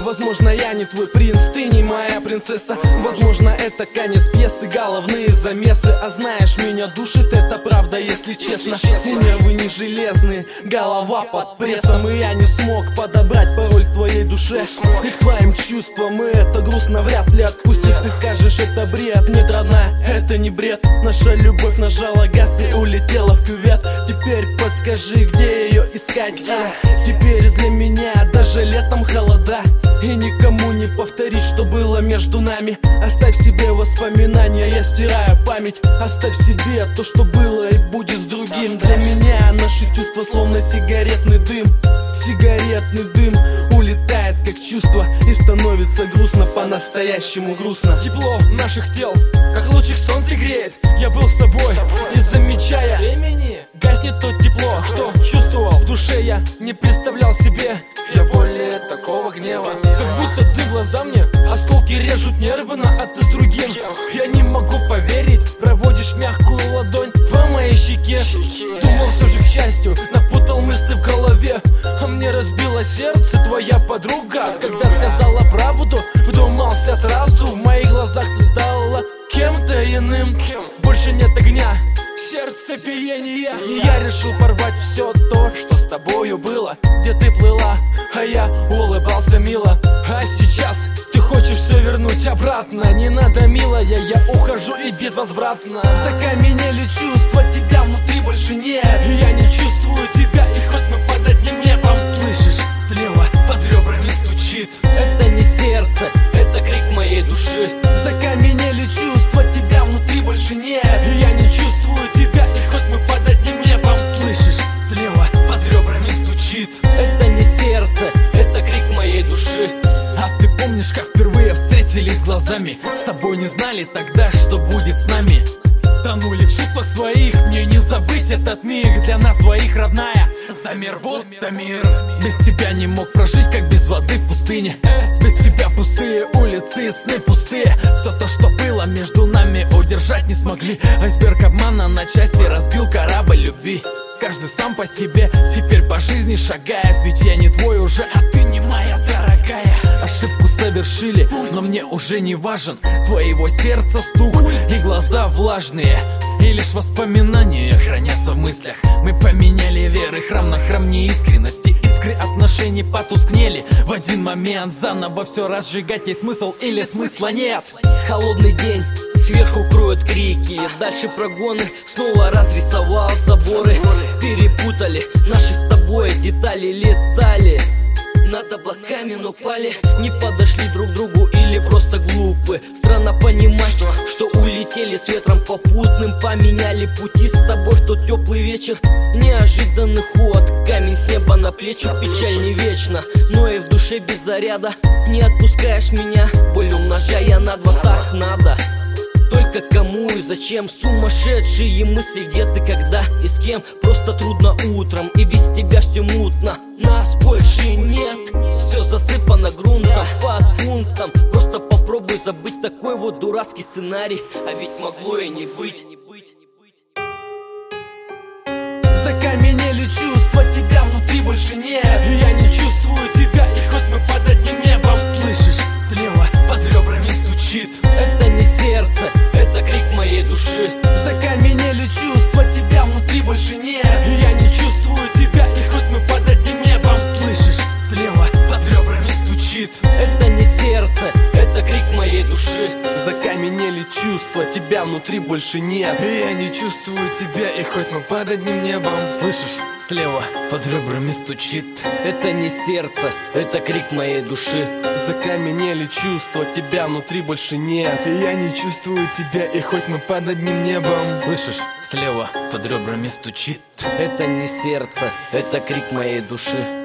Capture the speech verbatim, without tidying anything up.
Возможно, я не твой принц, ты не моя принцесса. Возможно, это конец пьесы, головные замесы. А знаешь, меня душит это правда, если честно. И нервы не железные, голова под прессом. И я не смог подобрать пароль к твоей душе и к твоим чувствам. И это грустно вряд ли отпустит. Ты скажешь, это бред. Нет, родная, это не бред. Наша любовь нажала газ и улетела в кювет. Теперь подскажи, где ее искать, а? Теперь для меня даже летом холода. И никому не повторить, что было между нами. Оставь себе воспоминания, я стираю память. Оставь себе то, что было и будет с другим. Для меня наши чувства словно сигаретный дым. Сигаретный дым улетает как чувство, и становится грустно, по-настоящему грустно. Тепло наших тел, как лучик солнца греет. Я был с тобой, не замечая времени. Гаснет то тепло, что чувствовал в душе. Я не представлял себе я более такого гнева. Как будто ты в глаза мне, осколки режут нервно, а ты с другим. Я не могу поверить, проводишь мягкую ладонь по моей щеке. Думал все же к счастью, напутал мысли в голове. А мне разбило сердце твоя подруга. Когда сказала правду, вдумался сразу. В моих глазах ты стала кем-то иным. Больше нет огня, сердце биение. И я решил порвать все то, что с тобою было. Где ты плыла, а я улыбался мило. А сейчас ты хочешь все вернуть обратно. Не надо, милая, я ухожу и безвозвратно. Закаменели чувства, тебя внутри больше нет. Я не чувствую тебя, и хоть мы под одним небом. Слышишь, слева под ребрами стучит. Это не сердце, это крик моей души. Закаменели чувства, тебя внутри больше нет. Я не чувствую тебя, и хоть мы под одним небом. Слышишь, слева под ребрами стучит. Это не сердце, это крик моей души. А ты помнишь, как впервые встретились глазами? С тобой не знали тогда, что будет с нами. Тонули в чувствах своих, мне не забыть этот миг. Для нас двоих, родная, замер вот-то мир. Без тебя не мог прожить, как без воды в пустыне. Без тебя пустые улицы и сны пустые. Все то, что было между нами, удержать не смогли. Айсберг обмана на части разбил корабль любви. Каждый сам по себе, теперь по жизни шагает. Ведь я не твой уже, а ты не моя дорогая. Ошибку совершили, но мне уже не важен твоего сердца стук и глаза влажные. И лишь воспоминания хранятся в мыслях. Мы поменяли веры, храм на храм неискренности. Искры отношений потускнели. В один момент заново все разжигать. Есть смысл или смысла нет? Холодный день, сверху кроют крики. Дальше прогоны, снова разрисовал заборы. Перепутали наши с тобой детали, летали над облаками, но пали. Не подошли друг другу или просто глупы. Странно понимать, что улетели с ветром попутным. Поменяли пути с тобой в тот теплый вечер. Неожиданный ход, камень с неба на плечи. Печаль не вечна, но и в душе без заряда. Не отпускаешь меня, боль умножая на два, так надо. Только кому и зачем? Сумасшедшие мысли, где ты, когда и с кем? Просто трудно утром, и без тебя все мутно. Нас больше нет, все засыпано грунтом, под пунктом. Просто попробуй забыть такой вот дурацкий сценарий. А ведь могло и не быть. Закаменели чувства, тебя внутри больше нет. Я не чувствую тебя, и хоть мы под одним небом. Слышишь, слева под ребрами стучит. Это не сердце, это крик моей души. Закаменели чувства, тебя внутри больше нет. Я не чувствую тебя, и хоть мы под одним небом. Слышишь, слева под ребрами стучит. Это не сердце, это крик моей души. Закаменели чувства, тебя внутри больше нет. Я не чувствую тебя, и хоть мы под одним небом. Слышишь, слева под ребрами стучит. Это не сердце, это крик моей души. Закаменели чувства, тебя внутри больше нет. Я не чувствую тебя, и хоть мы под одним небом. Слышишь, слева под ребрами стучит. Это не сердце, это крик моей души.